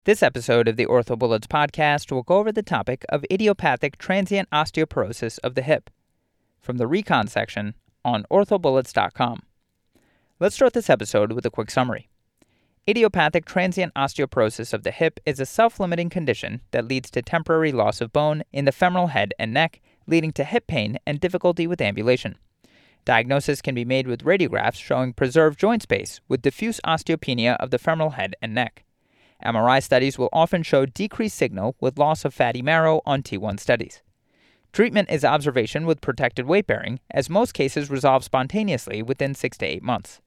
This episode of the OrthoBullets podcast will go over the topic of idiopathic transient osteoporosis of the hip from the Recon section on orthobullets.com. Let's start this episode with a quick summary. Idiopathic transient osteoporosis of the hip is a self-limiting condition that leads to temporary loss of bone in the femoral head and neck, leading to hip pain and difficulty with ambulation. Diagnosis can be made with radiographs showing preserved joint space with diffuse osteopenia of the femoral head and neck. MRI studies will often show decreased signal with loss of fatty marrow on T1 studies. Treatment is observation with protected weight bearing, as most cases resolve spontaneously within 6 to 8 months.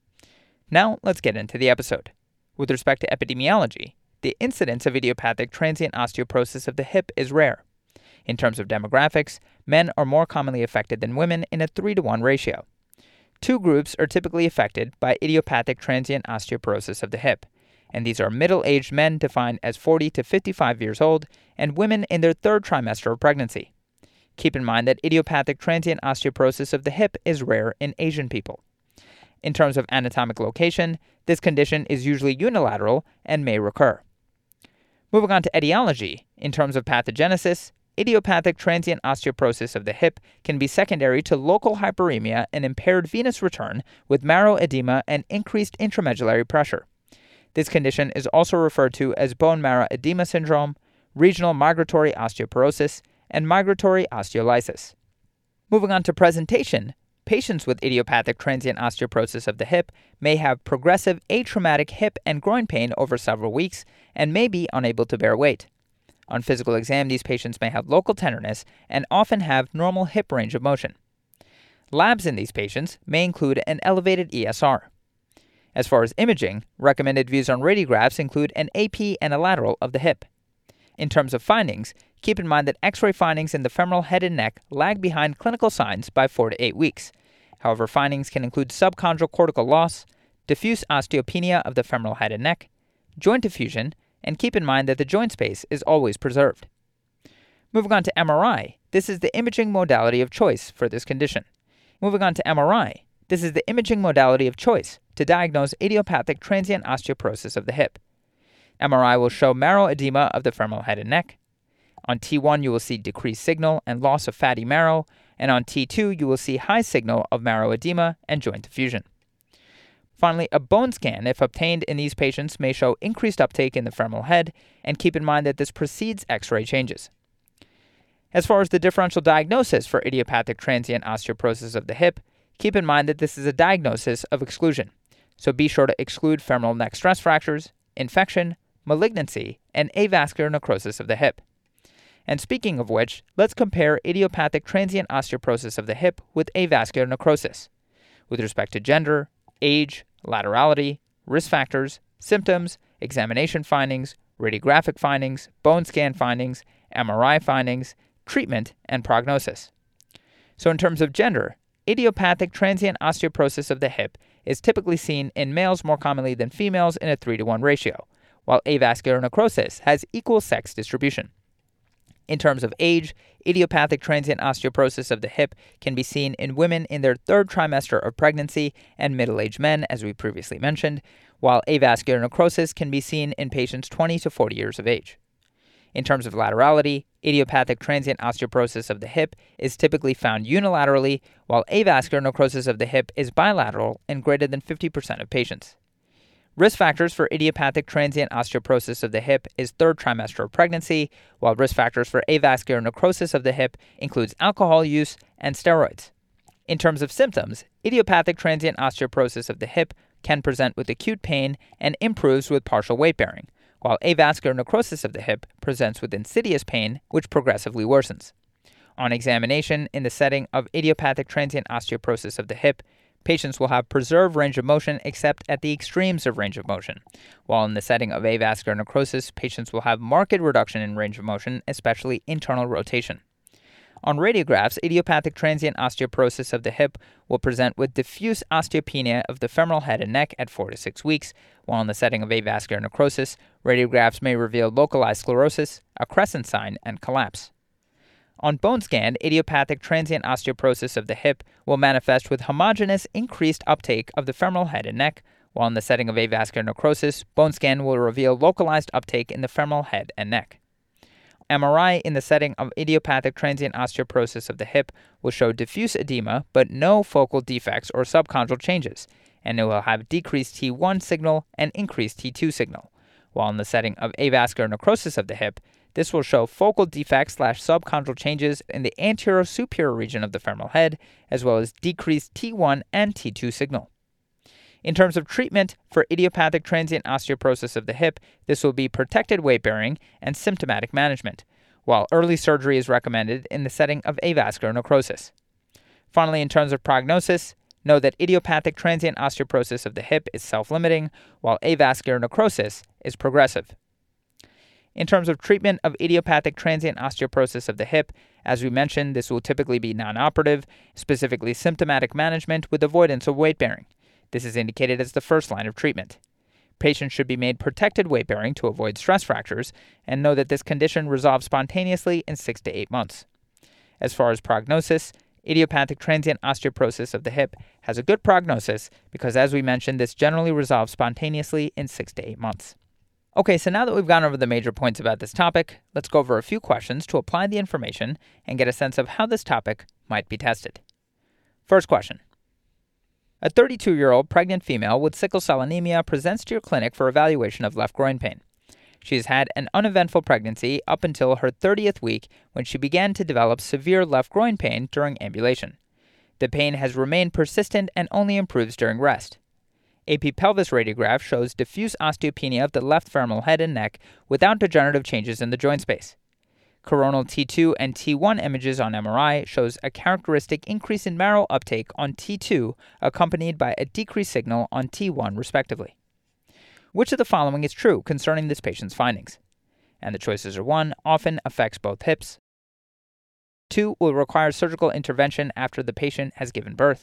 Now, let's get into the episode. With respect to epidemiology, the incidence of idiopathic transient osteoporosis of the hip is rare. In terms of demographics, men are more commonly affected than women in a 3-to-1 ratio. Two groups are typically affected by idiopathic transient osteoporosis of the hip, and these are middle-aged men defined as 40 to 55 years old and women in their third trimester of pregnancy. Keep in mind that idiopathic transient osteoporosis of the hip is rare in Asian people. In terms of anatomic location, this condition is usually unilateral and may recur. Moving on to etiology, in terms of pathogenesis, idiopathic transient osteoporosis of the hip can be secondary to local hyperemia and impaired venous return with marrow edema and increased intramedullary pressure. This condition is also referred to as bone marrow edema syndrome, regional migratory osteoporosis, and migratory osteolysis. Moving on to presentation, patients with idiopathic transient osteoporosis of the hip may have progressive atraumatic hip and groin pain over several weeks and may be unable to bear weight. On physical exam, these patients may have local tenderness and often have normal hip range of motion. Labs in these patients may include an elevated ESR. As far as imaging, recommended views on radiographs include an AP and a lateral of the hip. In terms of findings, keep in mind that X-ray findings in the femoral head and neck lag behind clinical signs by 4 to 8 weeks. However, findings can include subchondral cortical loss, diffuse osteopenia of the femoral head and neck, joint effusion, and keep in mind that the joint space is always preserved. Moving on to MRI, this is the imaging modality of choice for this condition. This is the imaging modality of choice to diagnose idiopathic transient osteoporosis of the hip. MRI will show marrow edema of the femoral head and neck. On T1, you will see decreased signal and loss of fatty marrow, and on T2, you will see high signal of marrow edema and joint effusion. Finally, a bone scan, if obtained in these patients, may show increased uptake in the femoral head, and keep in mind that this precedes X-ray changes. As far as the differential diagnosis for idiopathic transient osteoporosis of the hip, keep in mind that this is a diagnosis of exclusion, so be sure to exclude femoral neck stress fractures, infection, malignancy, and avascular necrosis of the hip. And speaking of which, let's compare idiopathic transient osteoporosis of the hip with avascular necrosis, with respect to gender, age, laterality, risk factors, symptoms, examination findings, radiographic findings, bone scan findings, MRI findings, treatment, and prognosis. So in terms of gender, idiopathic transient osteoporosis of the hip is typically seen in males more commonly than females in a 3-to-1 ratio, while avascular necrosis has equal sex distribution. In terms of age, idiopathic transient osteoporosis of the hip can be seen in women in their third trimester of pregnancy and middle-aged men, as we previously mentioned, while avascular necrosis can be seen in patients 20 to 40 years of age. In terms of laterality, idiopathic transient osteoporosis of the hip is typically found unilaterally, while avascular necrosis of the hip is bilateral in greater than 50% of patients. Risk factors for idiopathic transient osteoporosis of the hip is third trimester of pregnancy, while risk factors for avascular necrosis of the hip includes alcohol use and steroids. In terms of symptoms, idiopathic transient osteoporosis of the hip can present with acute pain and improves with partial weight bearing, while avascular necrosis of the hip presents with insidious pain, which progressively worsens. On examination in the setting of idiopathic transient osteoporosis of the hip, patients will have preserved range of motion except at the extremes of range of motion, while in the setting of avascular necrosis, patients will have marked reduction in range of motion, especially internal rotation. On radiographs, idiopathic transient osteoporosis of the hip will present with diffuse osteopenia of the femoral head and neck at 4 to 6 weeks, while in the setting of avascular necrosis, radiographs may reveal localized sclerosis, a crescent sign, and collapse. On bone scan, idiopathic transient osteoporosis of the hip will manifest with homogeneous increased uptake of the femoral head and neck, while in the setting of avascular necrosis, bone scan will reveal localized uptake in the femoral head and neck. MRI in the setting of idiopathic transient osteoporosis of the hip will show diffuse edema but no focal defects or subchondral changes, and it will have decreased T1 signal and increased T2 signal, while in the setting of avascular necrosis of the hip, this will show focal defects/subchondral changes in the anterior superior region of the femoral head, as well as decreased T1 and T2 signal. In terms of treatment for idiopathic transient osteoporosis of the hip, this will be protected weight bearing and symptomatic management, while early surgery is recommended in the setting of avascular necrosis. Finally, in terms of prognosis, know that idiopathic transient osteoporosis of the hip is self-limiting, while avascular necrosis is progressive. In terms of treatment of idiopathic transient osteoporosis of the hip, as we mentioned, this will typically be non-operative, specifically symptomatic management with avoidance of weight bearing. This is indicated as the first line of treatment. Patients should be made protected weight bearing to avoid stress fractures, and know that this condition resolves spontaneously in 6 to 8 months. As far as prognosis, idiopathic transient osteoporosis of the hip has a good prognosis because, as we mentioned, this generally resolves spontaneously in 6 to 8 months. Okay, so now that we've gone over the major points about this topic, let's go over a few questions to apply the information and get a sense of how this topic might be tested. First question. A 32-year-old pregnant female with sickle cell anemia presents to your clinic for evaluation of left groin pain. She has had an uneventful pregnancy up until her 30th week when she began to develop severe left groin pain during ambulation. The pain has remained persistent and only improves during rest. AP pelvis radiograph shows diffuse osteopenia of the left femoral head and neck without degenerative changes in the joint space. Coronal T2 and T1 images on MRI shows a characteristic increase in marrow uptake on T2 accompanied by a decreased signal on T1 respectively. Which of the following is true concerning this patient's findings? And the choices are 1. Often affects both hips. 2. Will require surgical intervention after the patient has given birth.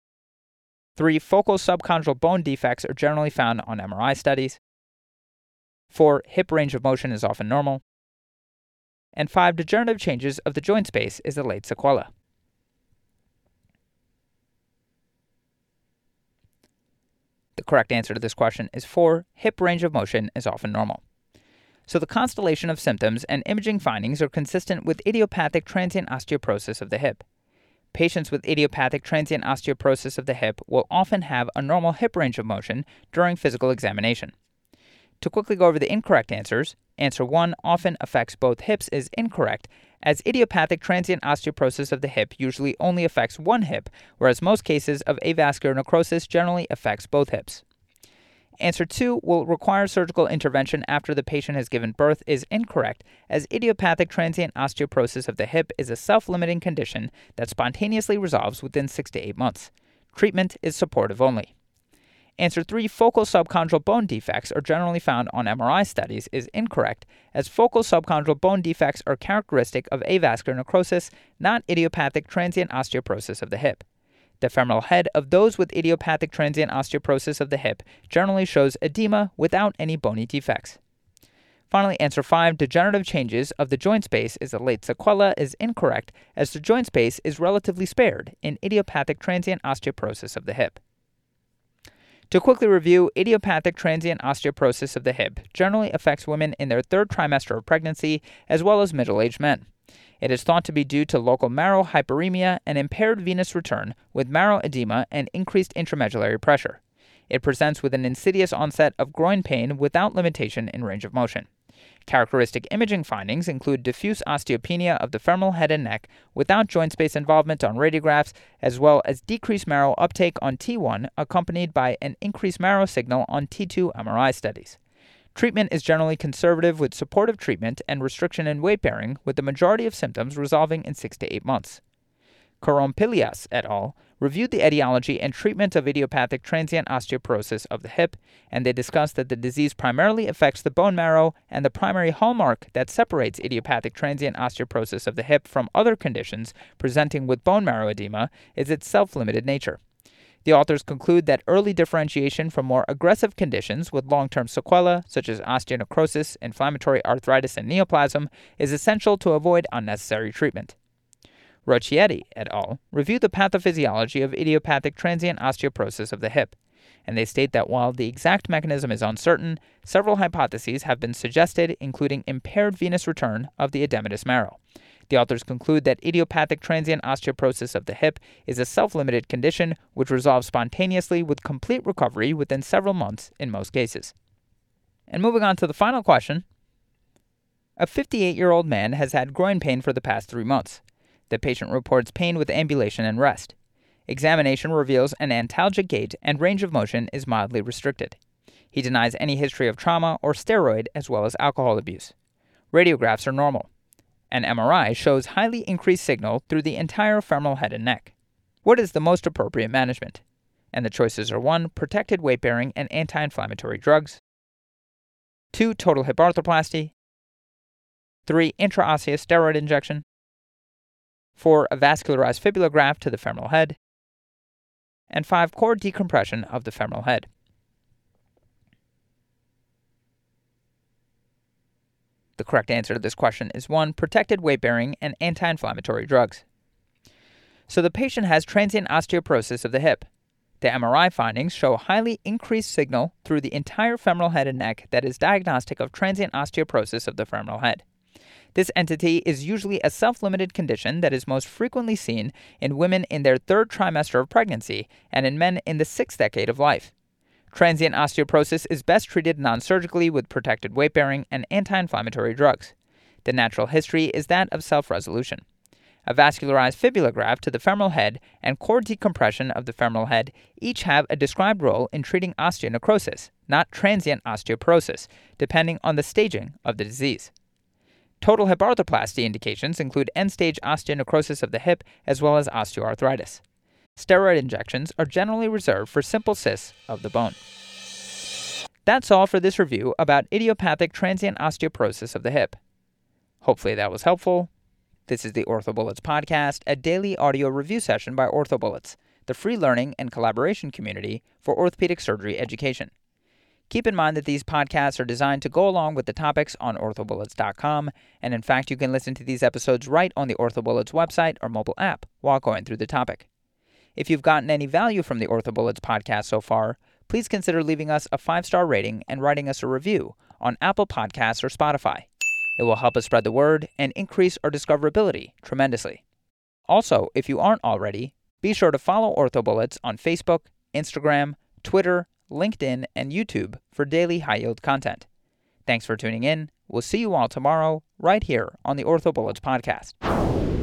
3. Focal subchondral bone defects are generally found on MRI studies. 4. Hip range of motion is often normal. And 5. Degenerative changes of the joint space is a late sequela. The correct answer to this question is 4. Hip range of motion is often normal. So the constellation of symptoms and imaging findings are consistent with idiopathic transient osteoporosis of the hip. Patients with idiopathic transient osteoporosis of the hip will often have a normal hip range of motion during physical examination. To quickly go over the incorrect answers, answer 1 often affects both hips is incorrect, as idiopathic transient osteoporosis of the hip usually only affects one hip, whereas most cases of avascular necrosis generally affects both hips. Answer 2 will require surgical intervention after the patient has given birth is incorrect, as idiopathic transient osteoporosis of the hip is a self-limiting condition that spontaneously resolves within 6 to 8 months. Treatment is supportive only. Answer 3, focal subchondral bone defects are generally found on MRI studies is incorrect, as focal subchondral bone defects are characteristic of avascular necrosis, not idiopathic transient osteoporosis of the hip. The femoral head of those with idiopathic transient osteoporosis of the hip generally shows edema without any bony defects. Finally, answer 5, degenerative changes of the joint space is a late sequela is incorrect, as the joint space is relatively spared in idiopathic transient osteoporosis of the hip. To quickly review, idiopathic transient osteoporosis of the hip generally affects women in their 3rd trimester of pregnancy as well as middle-aged men. It is thought to be due to local marrow hyperemia and impaired venous return with marrow edema and increased intramedullary pressure. It presents with an insidious onset of groin pain without limitation in range of motion. Characteristic imaging findings include diffuse osteopenia of the femoral head and neck without joint space involvement on radiographs, as well as decreased marrow uptake on T1 accompanied by an increased marrow signal on T2 MRI studies. Treatment is generally conservative with supportive treatment and restriction in weight bearing, with the majority of symptoms resolving in 6 to 8 months. Korompilias et al. Reviewed the etiology and treatment of idiopathic transient osteoporosis of the hip, and they discussed that the disease primarily affects the bone marrow, and the primary hallmark that separates idiopathic transient osteoporosis of the hip from other conditions presenting with bone marrow edema is its self-limited nature. The authors conclude that early differentiation from more aggressive conditions with long-term sequelae, such as osteonecrosis, inflammatory arthritis, and neoplasm, is essential to avoid unnecessary treatment. Rocchietti et al. Reviewed the pathophysiology of idiopathic transient osteoporosis of the hip, And they state that while the exact mechanism is uncertain, several hypotheses have been suggested, including impaired venous return of the edematous marrow. The authors conclude that idiopathic transient osteoporosis of the hip is a self-limited condition which resolves spontaneously with complete recovery within several months in most cases. And moving on to the final question. A 58-year-old man has had groin pain for the past 3 months. The patient reports pain with ambulation and rest. Examination reveals an antalgic gait and range of motion is mildly restricted. He denies any history of trauma or steroid as well as alcohol abuse. Radiographs are normal. An MRI shows highly increased signal through the entire femoral head and neck. What is the most appropriate management? And the choices are 1. Protected weight-bearing and anti-inflammatory drugs. 2. Total hip arthroplasty. 3. Intraosseous steroid injection. 4. A vascularized fibula graft to the femoral head. And 5. Cord decompression of the femoral head. The correct answer to this question is 1. Protected weight-bearing and anti-inflammatory drugs. So the patient has transient osteoporosis of the hip. The MRI findings show highly increased signal through the entire femoral head and neck that is diagnostic of transient osteoporosis of the femoral head. This entity is usually a self-limited condition that is most frequently seen in women in their 3rd trimester of pregnancy and in men in the 6th decade of life. Transient osteoporosis is best treated non-surgically with protected weight-bearing and anti-inflammatory drugs. The natural history is that of self-resolution. A vascularized fibula graft to the femoral head and cord decompression of the femoral head each have a described role in treating osteonecrosis, not transient osteoporosis, depending on the staging of the disease. Total hip arthroplasty indications include end-stage osteonecrosis of the hip as well as osteoarthritis. Steroid injections are generally reserved for simple cysts of the bone. That's all for this review about idiopathic transient osteoporosis of the hip. Hopefully that was helpful. This is the OrthoBullets podcast, a daily audio review session by OrthoBullets, the free learning and collaboration community for orthopedic surgery education. Keep in mind that these podcasts are designed to go along with the topics on orthobullets.com, and in fact, you can listen to these episodes right on the OrthoBullets website or mobile app while going through the topic. If you've gotten any value from the OrthoBullets podcast so far, please consider leaving us a 5-star rating and writing us a review on Apple Podcasts or Spotify. It will help us spread the word and increase our discoverability tremendously. Also, if you aren't already, be sure to follow OrthoBullets on Facebook, Instagram, Twitter, LinkedIn, and YouTube for daily high-yield content. Thanks for tuning in. We'll see you all tomorrow right here on the OrthoBullets podcast.